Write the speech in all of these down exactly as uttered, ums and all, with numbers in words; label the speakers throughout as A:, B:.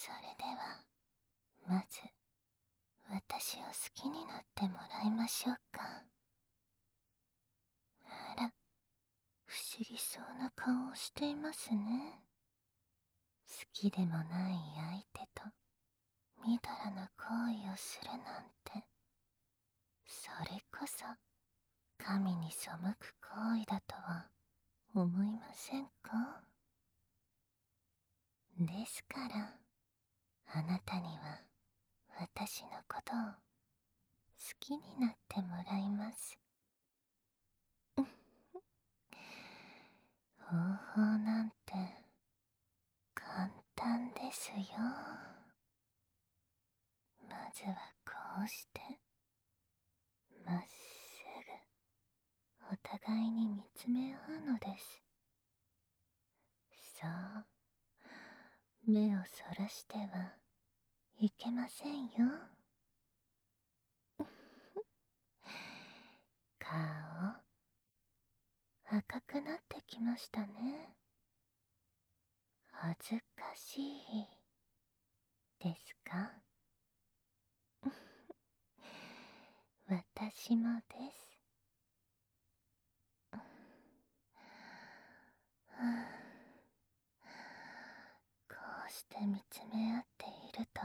A: それではまず私を好きになってもらいましょうか。あら、不思議そうな顔をしていますね。好きでもない相手とみだらな行為をするなんて、それこそ神に背く行為だとは思いませんか？ですからあなたには私のことを好きになってもらいます。方法なんて簡単ですよ。まずはこうしてまっすぐお互いに見つめ合うのです。そう、目をそらしてはいけませんよ。顔赤くなってきましたね。恥ずかしいですか？私もです。こうして見つめ合っていると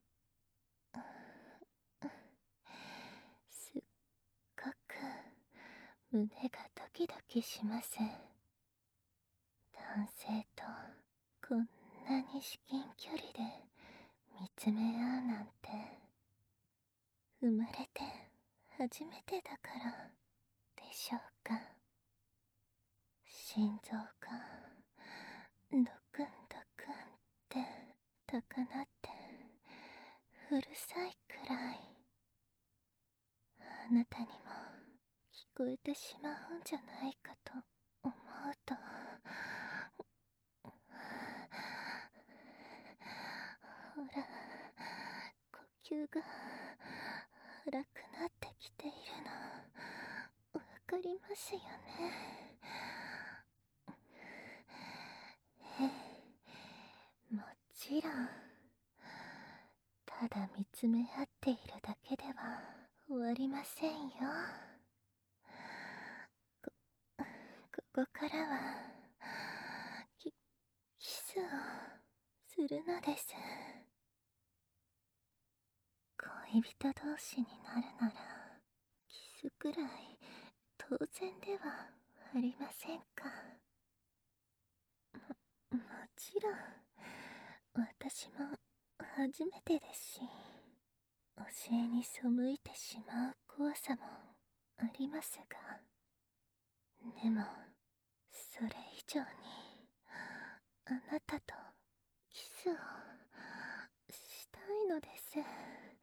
A: すっごく胸がドキドキします。男性とこんなに至近距離で見つめ合うなんて、生まれて初めてだからでしょうか。心臓がドクンドクンって高鳴ってうるさいくらい、あなたにも聞こえてしまうんじゃないかと思うと、ほら、呼吸が荒くなってきているのわかりますよね。ええ、もちろん。ただ見つめ合っているだけでは終わりませんよ。こ、ここからはキ、キスをするのです。恋人同士になるならキスくらい当然ではありませんか。も、もちろん私も初めてですし、教えに背いてしまう怖さもありますが、でもそれ以上にあなたとキスをしたいのです。い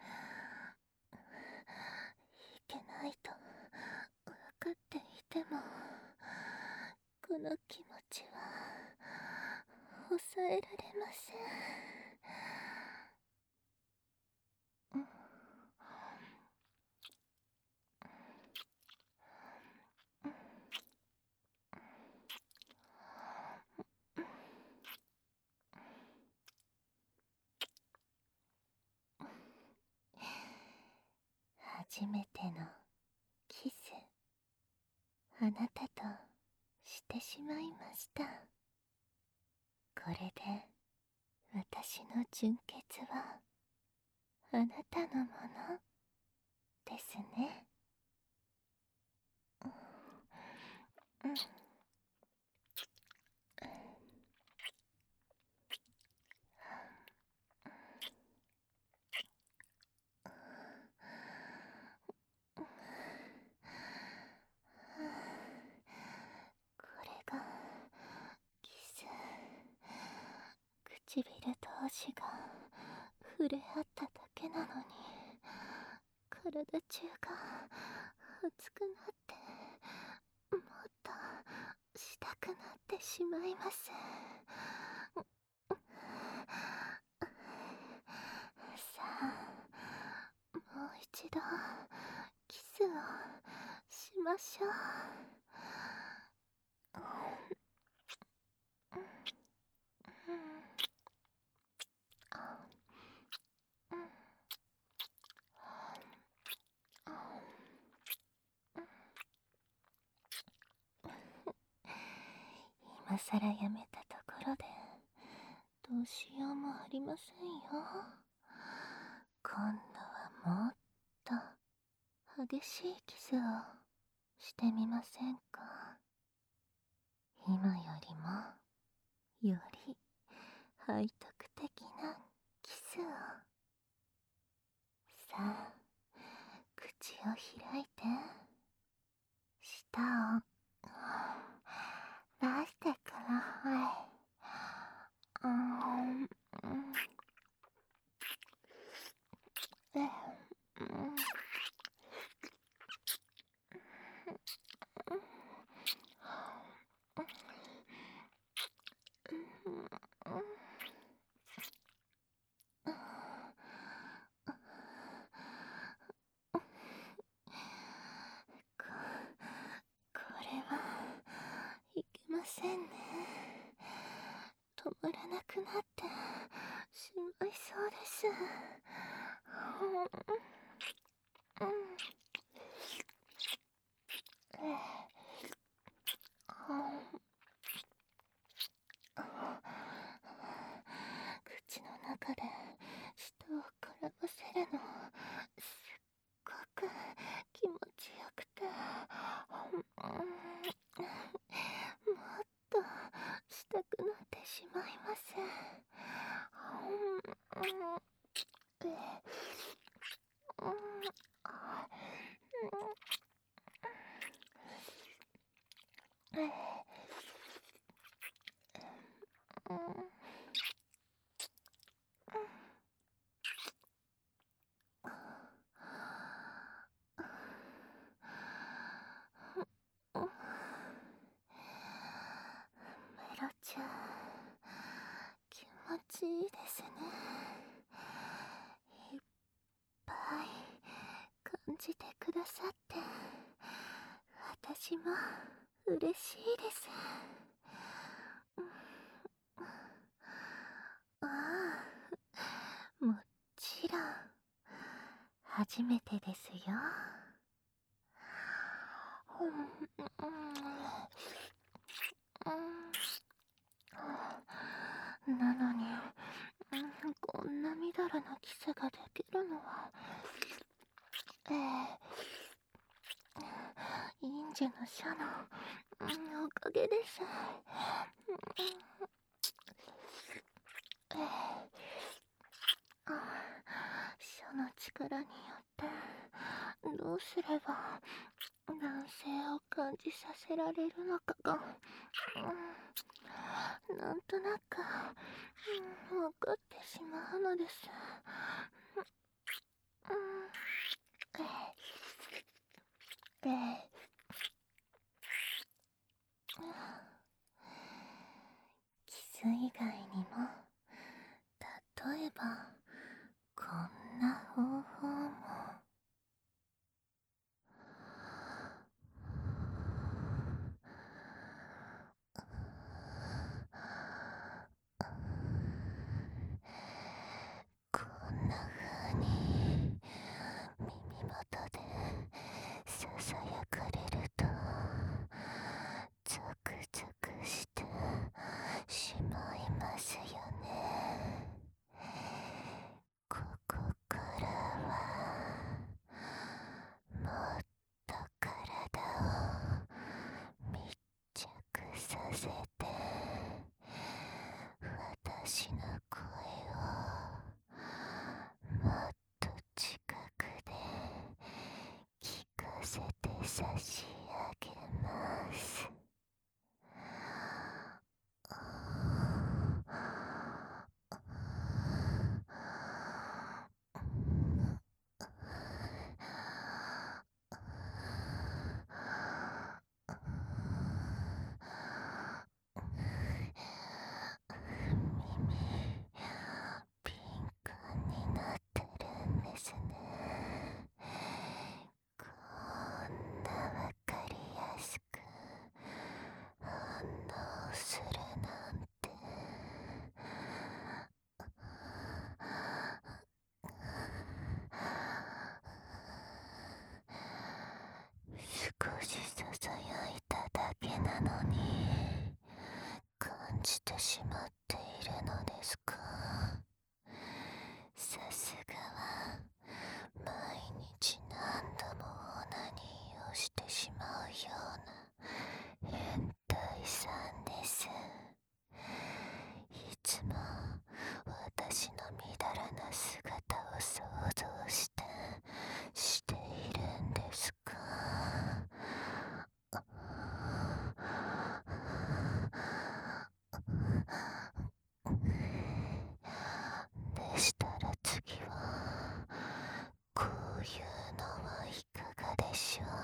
A: けないと分かっていても、この気持ちは抑えられません。初めてのキス、あなたとしてしまいました。これで私の純潔はあなたのものですね。うん、これがキス。唇同士が触れ合っただけなのに、体中が熱くなって、もっとしたくなってしまいます。さあ、もう一度キスをしましょう。 更やめたところでどうしようもありませんよ。今度はもっと激しいキスをしてみませんか。今よりもより背徳的なキスを。さあ、口を開いて舌を出してください。うん、うん、え、うん、こ、これはいけませんね。止まらなくなってしまいそうです。うん、うん、え、うん口の中で舌を絡ませるのすっごく気持ちよくて、うん、もっとしたくなってしまいます。うん、うんえうんあうんえうんメロちゃん、気持ちいいですね。いっぱい感じてくださって私も嬉しいです。ああ、もちろん初めてですよ。うんうん、なのに、うん、こんなみだらなキスができるのは、ええ、忍者の書の、うん、おかげです。うんええ、あ、書の力によってどうすれば男性を感じさせられるのかが、うん、なんとなく、うん、分かってしまうのです。うん、ええ、キス以外にも、例えばこんな方法も。こんな風に耳元でささやかれるとゾクゾクしてしまいますよね。ここからはもっと体を密着させて私の声をもっと近くで聞かせて差し上げます。 じてしまっているのですか。さすがは毎日何度もオナニーをしてしまうような変態さんです。いつも私のみだらな姿を想像してしているんですか。でしたら次はこういうのはいかがでしょう。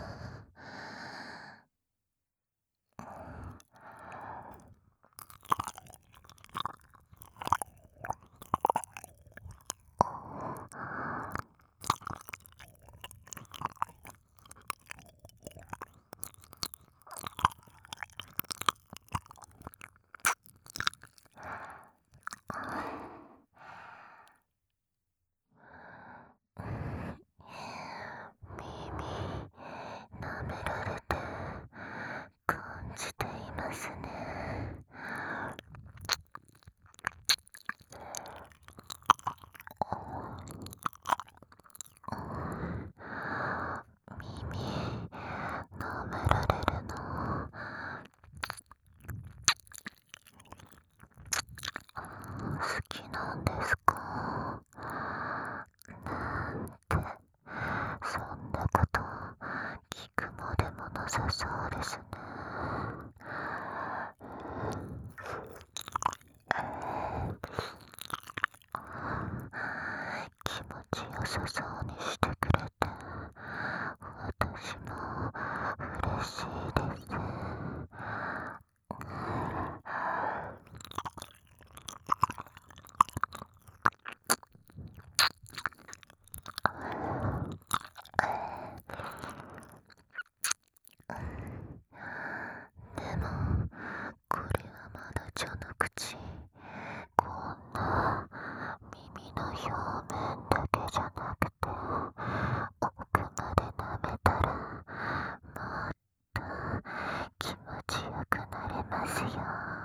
A: 耳舐められて感じていますね。耳舐められるの好きなんですか。なんてそんなこと聞くまでもなさそうですね。気持ちよさそうにしてくれて私も嬉しいです。でもこれはまだ序の口。こんな耳の表面だけじゃなくて奥まで舐めたらもっと気持ちよくなれますよ。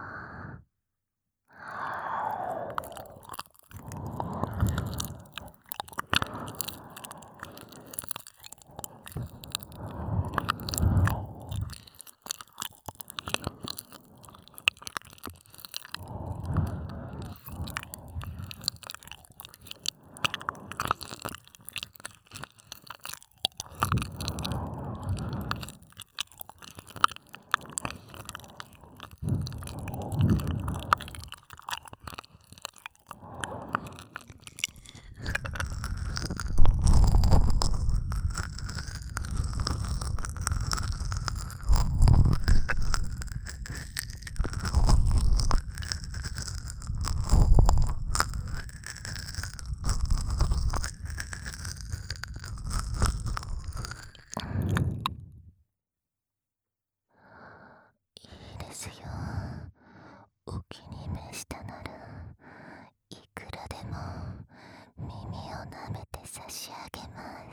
A: いいですよ。お気に召したならいくらでも耳を舐めて差し上げます。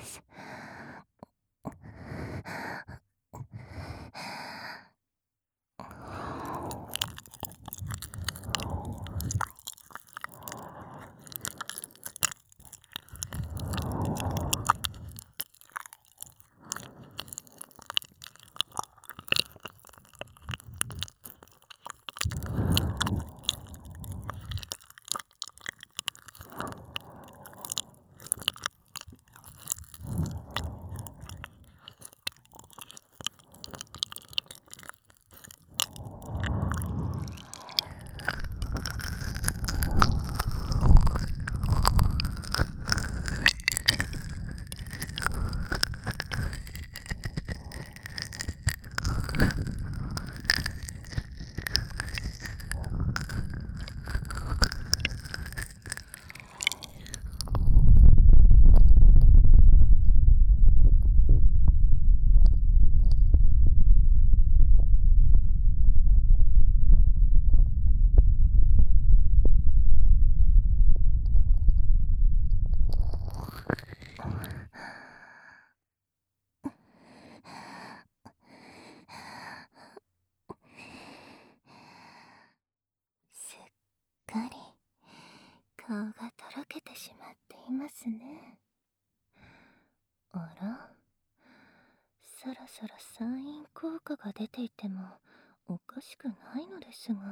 A: いますね。あら、そろそろ酸因効果が出ていてもおかしくないのですが。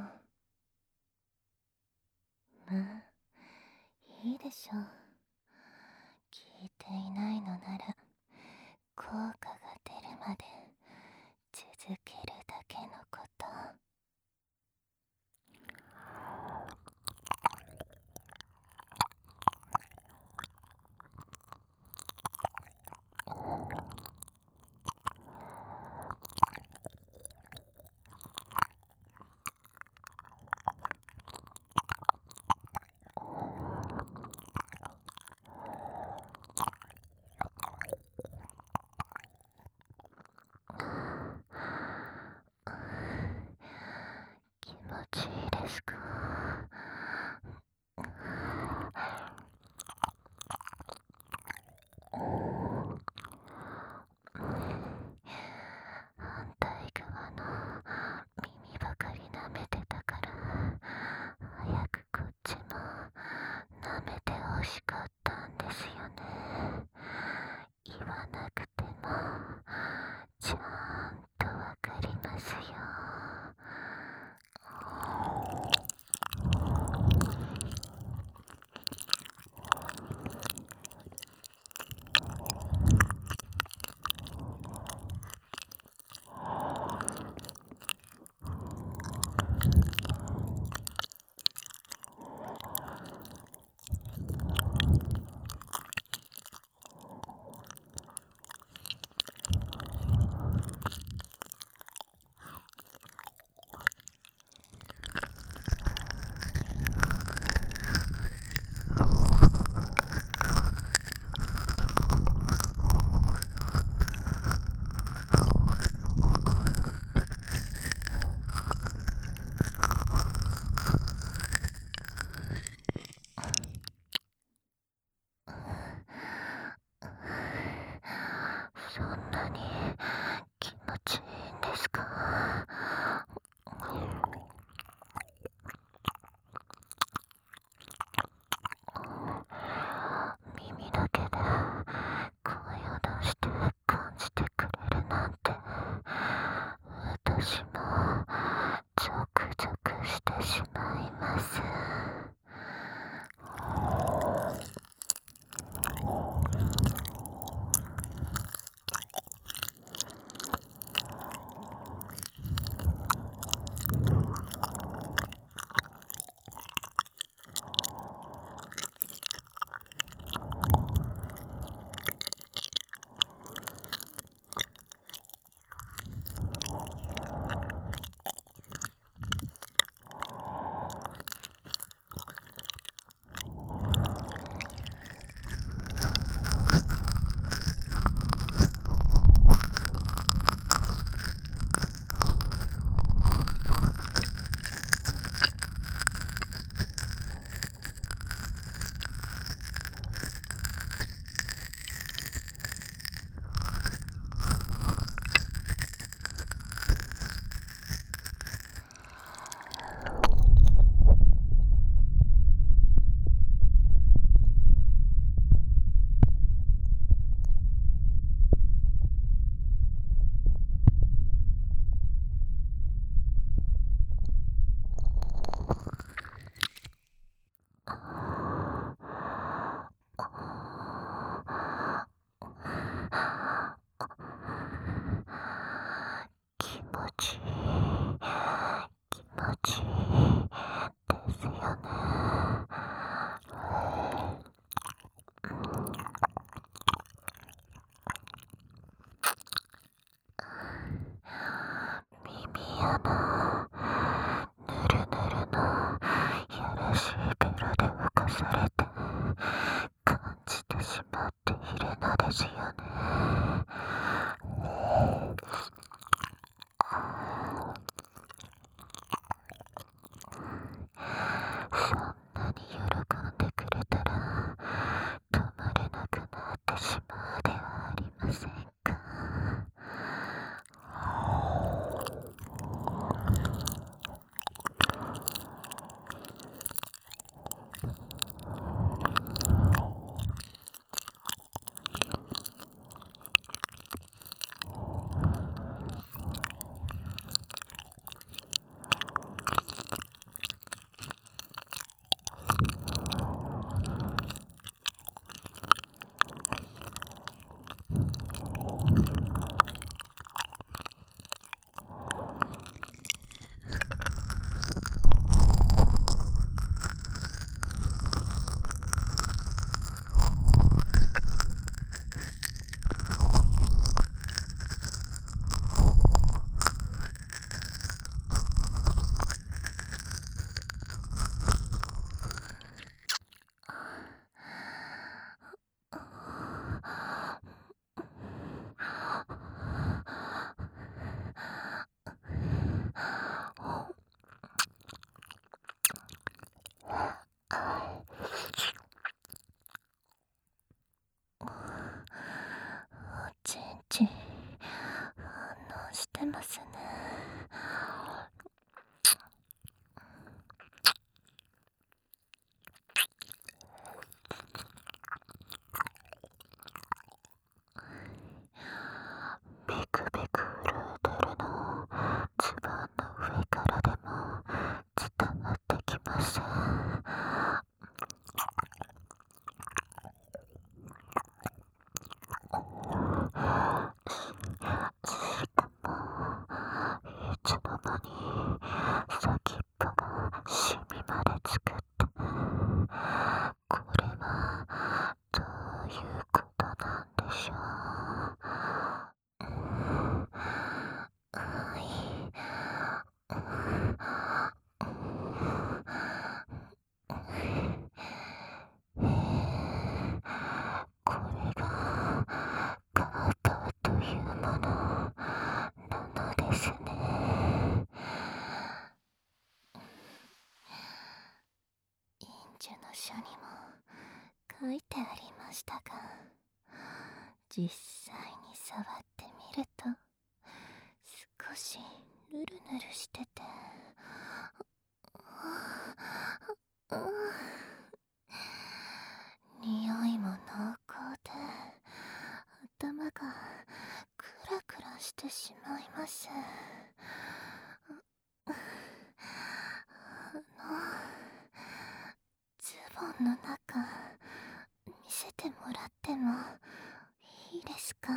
A: まあいいでしょう。聞いていないのなら効果が出るまで続けるだけのこと。気持ちいいですか？反対側の耳ばかり舐めてたから早くこっちも舐めてほしかったんですよね。言わなくてもちゃんとわかりますよ。 書にも書いてありましたが、実際に触ってみると少しヌルヌルしてて、匂いも濃厚で頭がクラクラしてしまいます。あのズボンの中見せてもらってもいいですか？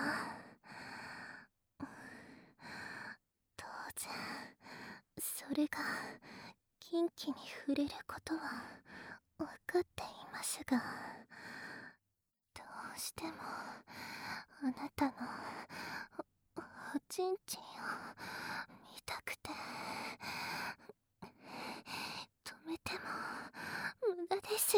A: 当然それがキンキに触れることは分かっていますが、どうしてもあなたのお、おちんちんを見たくて、止めても無駄ですよ。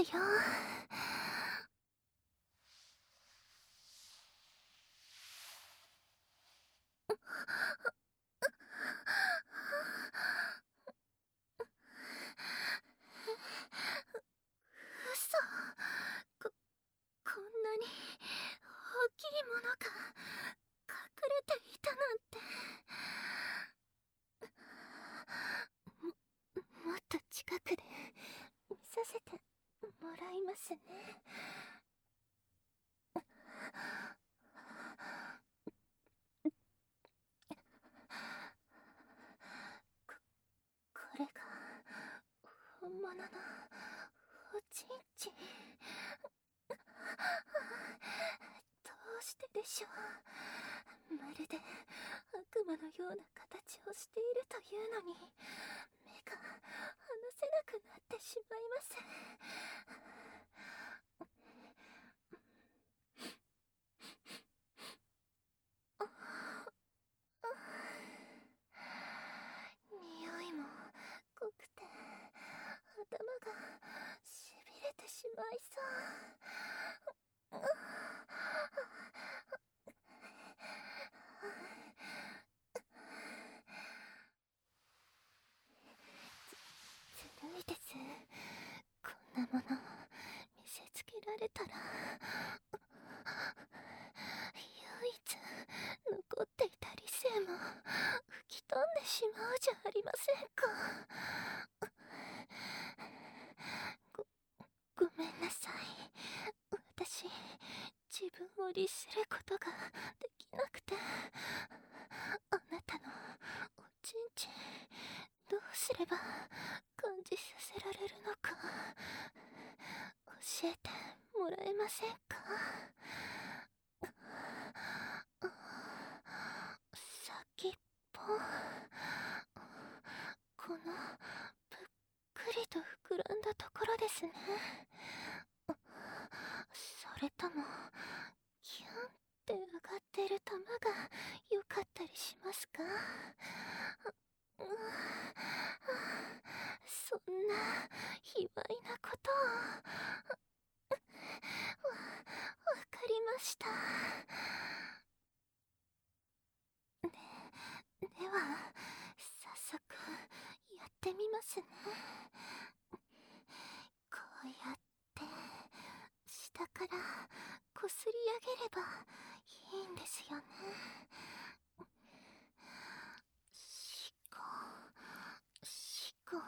A: 嘘。こ、こんなに大きいものが隠れていたなんて。も、もっと近くで見させてもらいますね。こ、これが本物のおちんちん。どうしてでしょう。まるで悪魔のような形をしているというのに目が離せなくなってしまいます。匂いも濃くて頭がしびれてしまいそう。ずるいです。こんなもの見せつけられたら、唯一残っていた理性も吹き飛んでしまうじゃありませんか。ご、ごめんなさい。私、自分を律することができなくて、あなたのおちんちんどうすれば感じさせられるのか教えてもらえませんか？先っぽ、このぷっくりと膨らんだところですね。それともキュンって上がってる玉が良かったりしますか？そんな卑猥なことを。わ、わかりました。で、では早速やってみますね。こうやって下からこすり上げればいいんですよね。しこしこ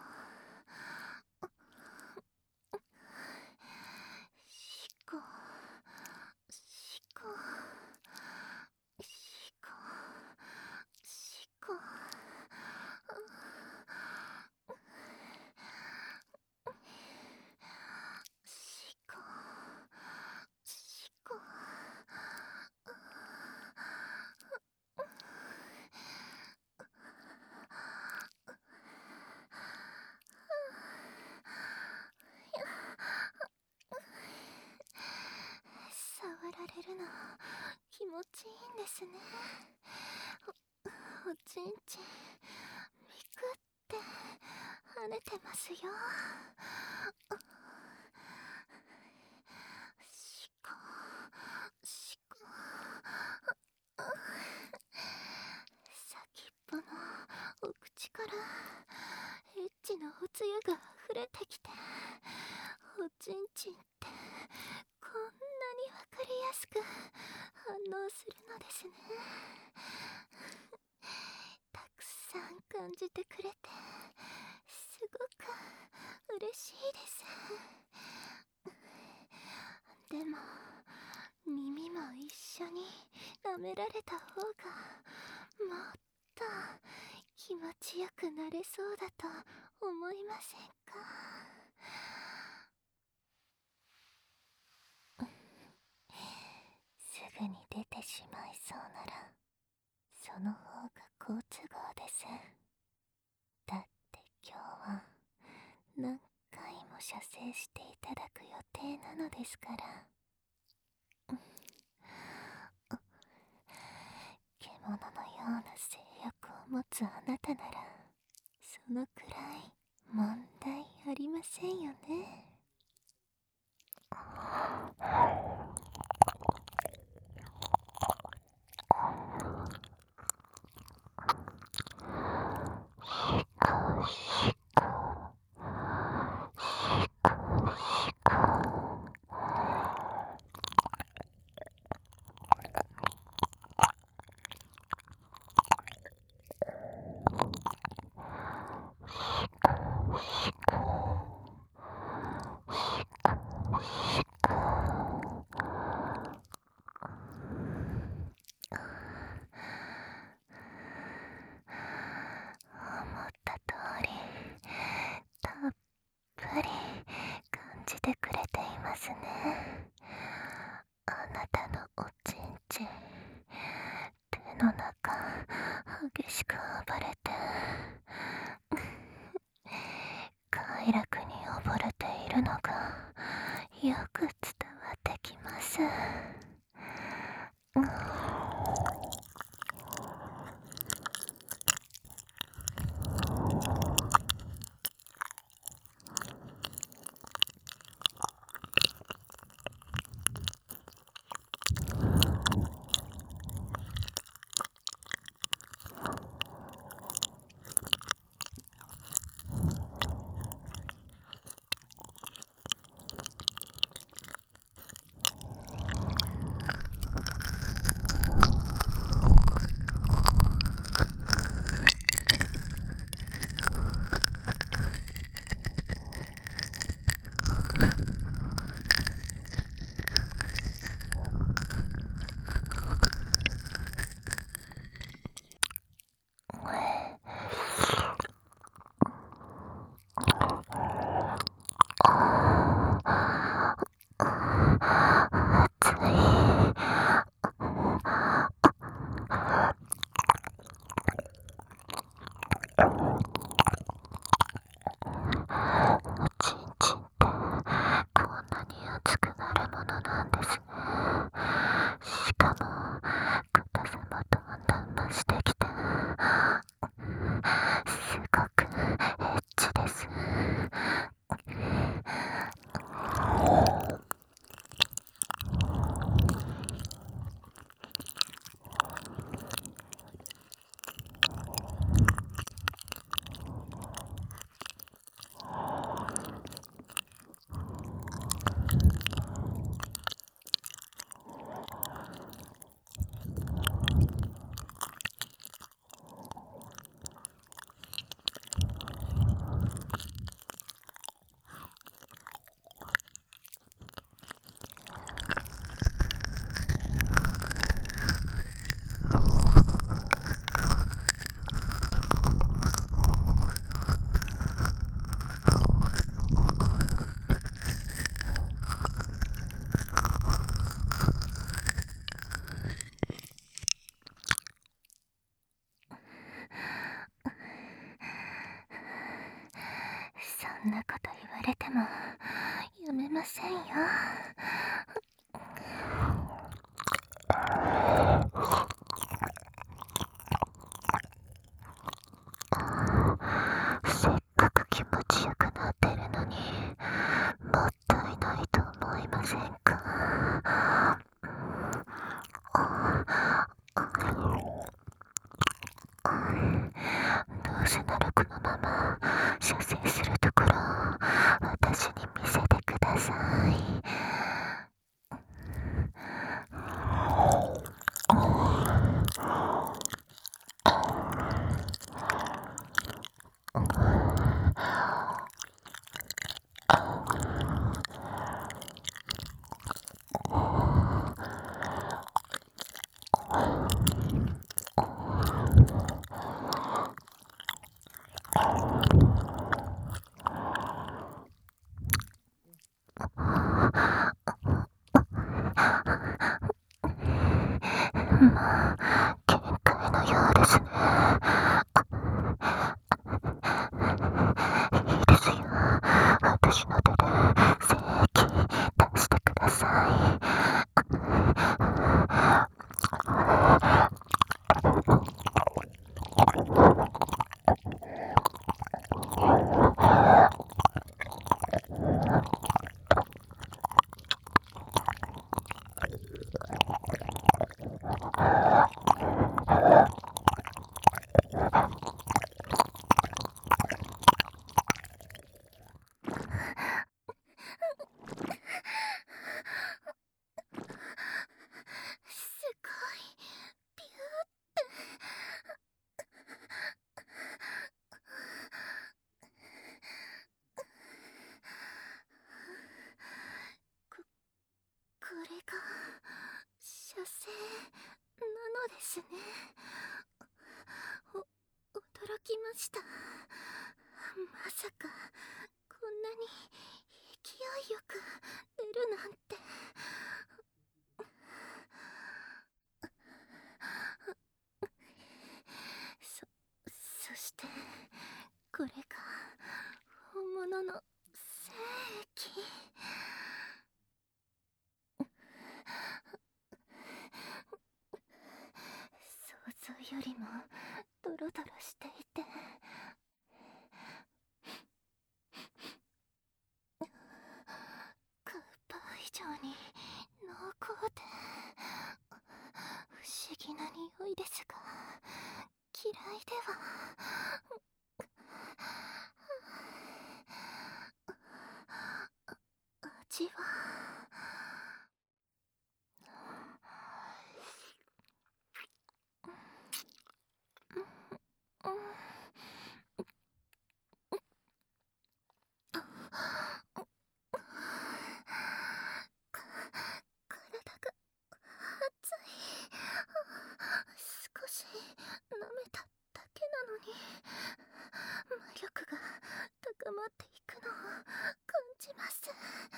A: しこしこしこしこ。しこしこ。触られるの気持ちいいんですね。お、おちんちんビクって跳ねてますよ。しこしこ。先っぽのお口からエッチなおつゆが溢れてきて、 おちんちんってこんなにわかりやすく反応するのですね。たくさん感じてくれてすごく嬉しいです。でも耳も一緒に舐められた方がもっと気持ちよくなれそうだと思いませんか？すぐに出てしまいそうならその方が好都合です。だって今日は何回も射精していただく予定なのですから。獣のような性欲を持つあなたならそのくらい問題ありませんよね。思った通りたっぷり感じてくれていますね。あなたのおちんちん手の中激しく暴れて快楽に溺れているのがよく伝わってきます。そんなこと言われてもやめませんよ。せっかく気持ちよくなってるのにもったいないと思いませんか？どうせならこのまま射精するところを私に見せてくだこれが射精なのですね。お驚きました。まさかこんなに勢いよく出るなんて。そそしてこれが本物の精液。想像よりもドロドロしていて、カウパー以上に濃厚で不思議な匂いですが、嫌いでは。味は体が熱い。少し舐めただけなのに魔力が高まっていくのを感じます。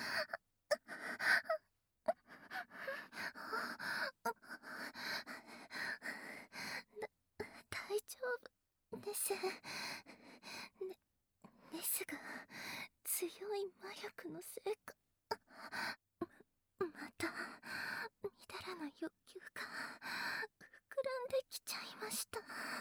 A: 大丈夫です。ね、ですが強い魔力のせいか、またみだらな欲求が膨らんできちゃいました。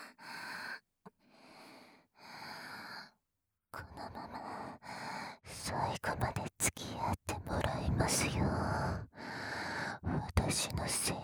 A: このまま最後まで付き合ってもらいますよ。私の精